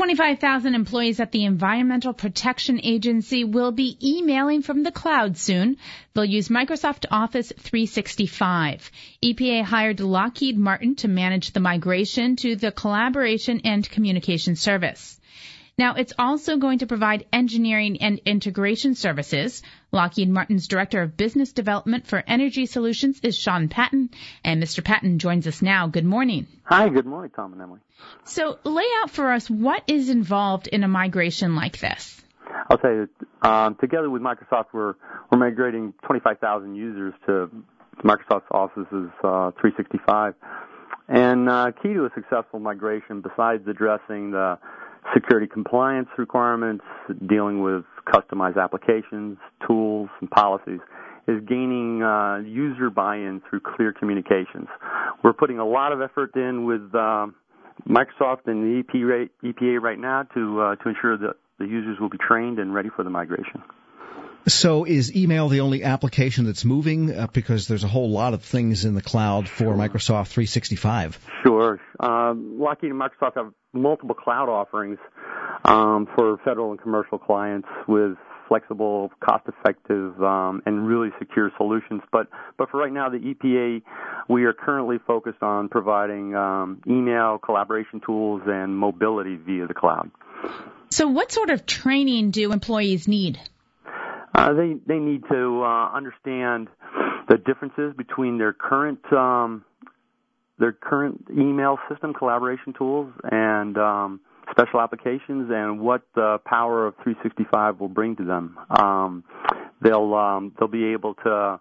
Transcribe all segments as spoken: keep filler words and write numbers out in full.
twenty-five thousand employees at the Environmental Protection Agency will be emailing from the cloud soon. They'll use Microsoft Office three sixty-five. E P A hired Lockheed Martin to manage the migration to the Collaboration and Communication Service. Now, it's also going to provide engineering and integration services. Lockheed Martin's Director of Business Development for Energy Solutions is Sean Patton, and Mister Patton joins us now. Good morning. Hi, good morning, Tom and Emily. So lay out for us what is involved in a migration like this. I'll tell you, um, together with Microsoft, we're we're migrating twenty-five thousand users to Microsoft Office's uh, three sixty-five. And uh, key to a successful migration, besides addressing the security compliance requirements, dealing with customized applications, tools, and policies, is gaining uh, user buy-in through clear communications. We're putting a lot of effort in with uh, Microsoft and the E P A right now to uh, to ensure that the users will be trained and ready for the migration. So is email the only application that's moving? Uh, because there's a whole lot of things in the cloud for sure. Microsoft three sixty-five. Sure. Uh, Lockheed and Microsoft have multiple cloud offerings um, for federal and commercial clients with flexible, cost-effective, um, and really secure solutions. But but for right now, the E P A, we are currently focused on providing um, email, collaboration tools, and mobility via the cloud. So what sort of training do employees need? Uh, they they need to uh, understand the differences between their current um, their current email system collaboration tools and um, special applications, and what the power of three sixty-five will bring to them. Um, they'll um, they'll be able to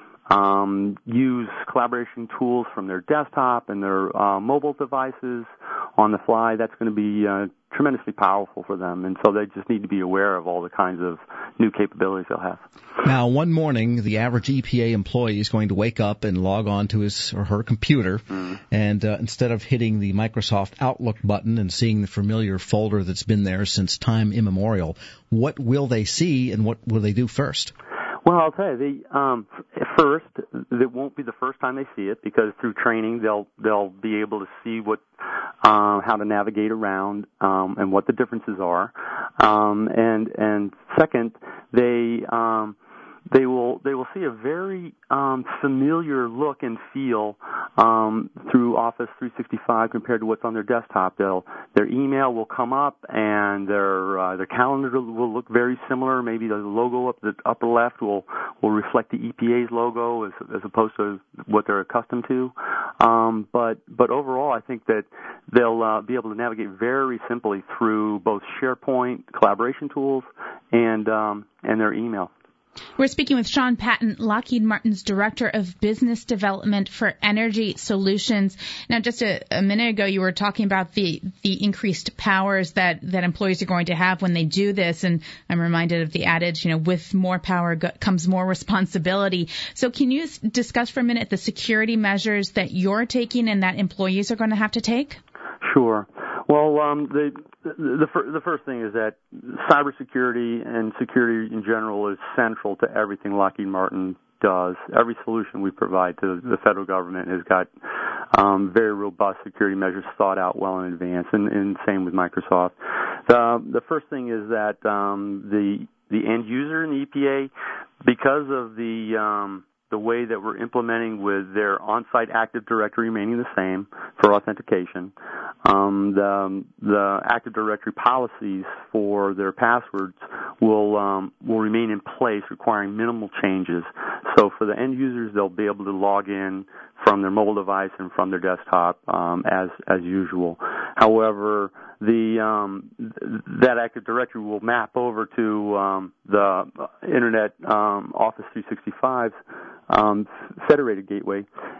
um, use collaboration tools from their desktop and their uh, mobile devices on the fly. That's going to be uh, tremendously powerful for them, and so they just need to be aware of all the kinds of new capabilities they'll have. Now, one morning, the average E P A employee is going to wake up and log on to his or her computer, mm. and uh, instead of hitting the Microsoft Outlook button and seeing the familiar folder that's been there since time immemorial, what will they see and what will they do first? Well, I'll tell you, the, um, first, it won't be the first time they see it, because through training they'll they'll be able to see what uh, how to navigate around um, and what the differences are. Um, and and second, they um, they will they will see a very um, familiar look and feel um, through Office three sixty-five compared to what's on their desktop. They'll their email will come up, and their uh, their calendar will look very similar. Maybe the logo up the upper left will will reflect the E P A's logo as as opposed to what they're accustomed to. Um, but but overall, I think that they'll uh, be able to navigate very simply through both SharePoint collaboration tools and um, and their email. We're speaking with Sean Patton, Lockheed Martin's Director of Business Development for Energy Solutions. Now, just a, a minute ago, you were talking about the, the increased powers that, that employees are going to have when they do this, and I'm reminded of the adage, you know, with more power go- comes more responsibility. So can you s- discuss for a minute the security measures that you're taking and that employees are going to have to take? Sure. Well, um, the the, fir- the first thing is that cybersecurity and security in general is central to everything Lockheed Martin does. Every solution we provide to the federal government has got um, very robust security measures thought out well in advance, and, and same with Microsoft. The the first thing is that um, the the end user in the E P A, because of the um, the way that we're implementing with their on-site Active Directory remaining the same for authentication, um, the, the Active Directory policies for their passwords will um, will remain in place, requiring minimal changes. So for the end users, they'll be able to log in from their mobile device and from their desktop um, as as usual. However, the um, that Active Directory will map over to um, the Internet um, Office three sixty-five um, federated gateway,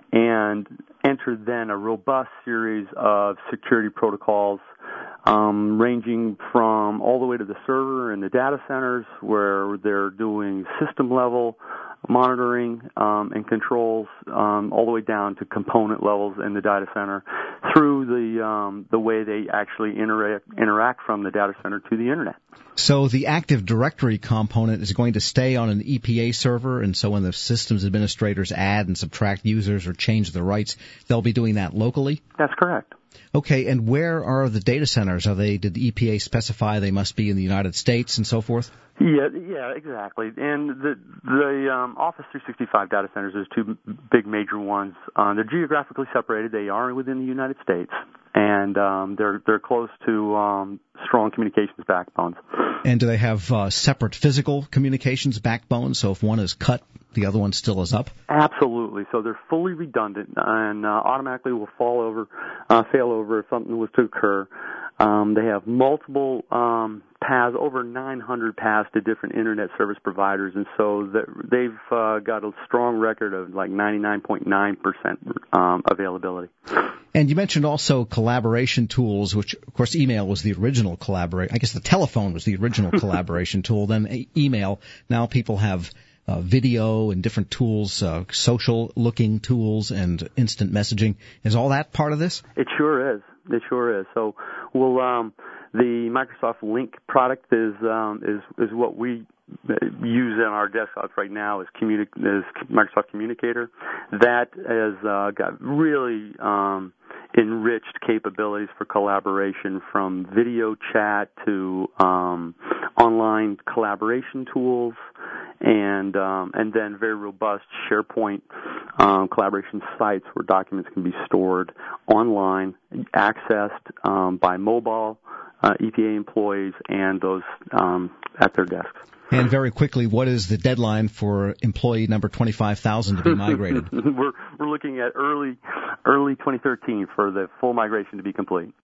and enter then a robust series of security protocols um, ranging from all the way to the server and the data centers, where they're doing system level monitoring um, and controls, um, all the way down to component levels in the data center, through the um, the way they actually interact interact from the data center to the Internet. So the Active Directory component is going to stay on an E P A server, and so when the systems administrators add and subtract users or change the rights, they'll be doing that locally? That's correct. Okay, and where are the data centers? Are they? Did the E P A specify they must be in the United States and so forth? Yeah, yeah, exactly. And the the um, Office three sixty-five data centers, there's two big major ones. Uh, they're geographically separated. They are within the United States, and um, they're they're close to um, strong communications backbones. And do they have uh, separate physical communications backbones? So if one is cut, the other one still is up? Absolutely. So they're fully redundant and uh, automatically will fall over, uh, fail over if something was to occur. Um, they have multiple um, paths, over nine hundred paths to different internet service providers, and so that they've uh, got a strong record of like ninety-nine point nine percent um, availability. And you mentioned also collaboration tools, which, of course, email was the original collaborate. I guess the telephone was the original collaboration tool. Then e- email. Now people have uh, video and different tools, uh, social-looking tools and instant messaging. Is all that part of this? It sure is. It sure is. So, well, um, the Microsoft Lync product is um, is is what we use in our desktops right now is, communi- is Microsoft Communicator. That has uh, got really um, enriched capabilities for collaboration, from video chat to um, online collaboration tools, and um, and then very robust SharePoint um, collaboration sites where documents can be stored online, accessed um, by mobile uh, E P A employees and those um, at their desks. And very quickly, what is the deadline for employee number twenty-five thousand to be migrated? we're we're looking at early early twenty thirteen for the full migration to be complete.